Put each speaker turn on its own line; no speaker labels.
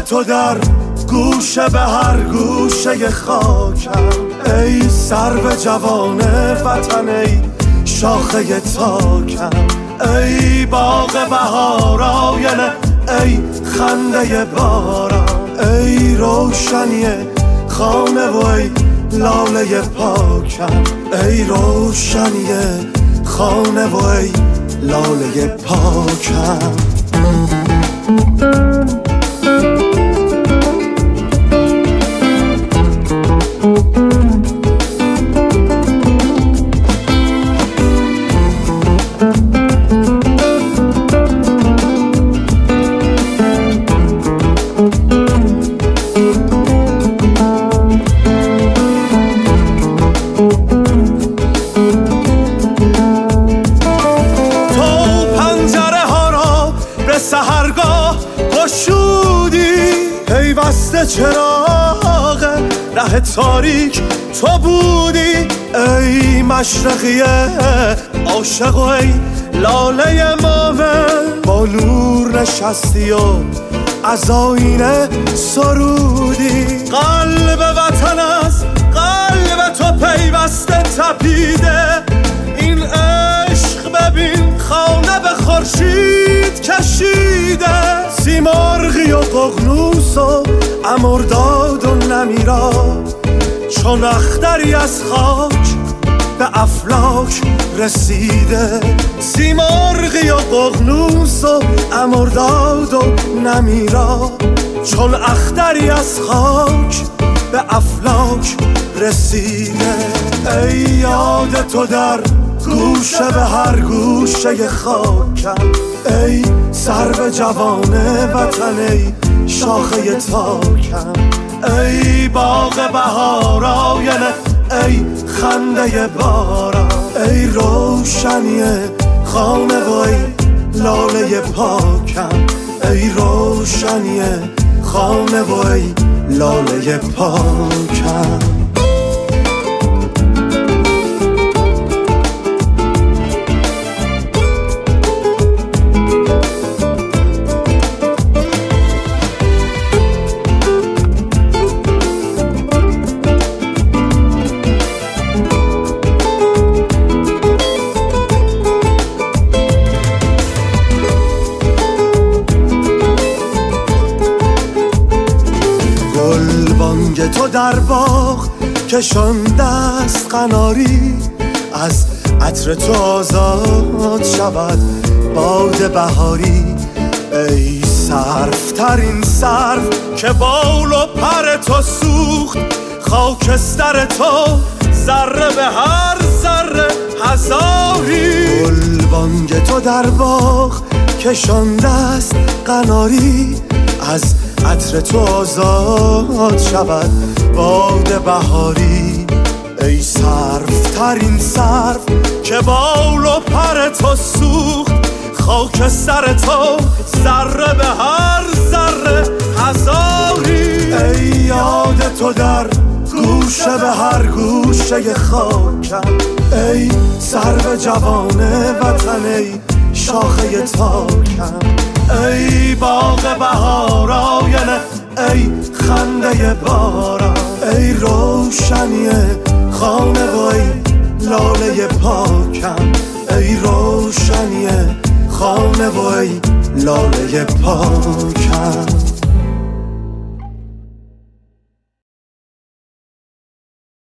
تو در گوشه به هر گوشه خاکم. ای سرو جوان وطن، ای شاخه تاکم، ای باغ بهار آینه، ای خنده باران، ای روشنی خانه و ای لاله پاکم، ای روشنی خانه و ای لاله پاکم.
سحرگاه گشودی پیوسته چراغ ره تاریک تو بودی. ای مشرقیه عاشق و ای لاله مومن، با نور نشستی و از آینه سرودی. قلب وطن از قلب تو پیوسته تپیده، این عشق ببین خانه به خورشید کشیده. سیمرغی و ققنوس و امرداد و نمیرا، چون اختری از خاک به افلاک رسیده. سیمرغی و ققنوس و امرداد و نمیرا، چون اختری از خاک به افلاک رسیده. ای یاد تو در گوشه به هر گوشه خاکم، ای سرو جوان وطن، ای شاخه تاکم، ای باغ بهار آینه، ای خنده باران، ای روشنی خانه و ای لاله پاکم، ای روشنی خانه و ای لاله پاکم. گلبانگ تو در باغ کشانده است قناری، از عطر تو آزاد شود باد بهاری. ای سرو ترین سرو که بال و پر تو سوخت، خاکستر تو ذره به هر ذره هزاری. گلبانگ تو در باغ کشانده است قناری، از عطر تو آزاد شود باد بهاری. ای سرو ترین سرو که بال و پر تو سوخت، خاکستر تو ذره به هر ذره هزاری. ای یاد تو در گوشه به هر گوشه خاکم، ای سرو جوان وطن، ای شاخه تاکم، ای باغ بهار آینه، ای خنده باران، ای روشنی خانه و ای لاله پاکم، ای روشنی خانه و ای لاله پاکم.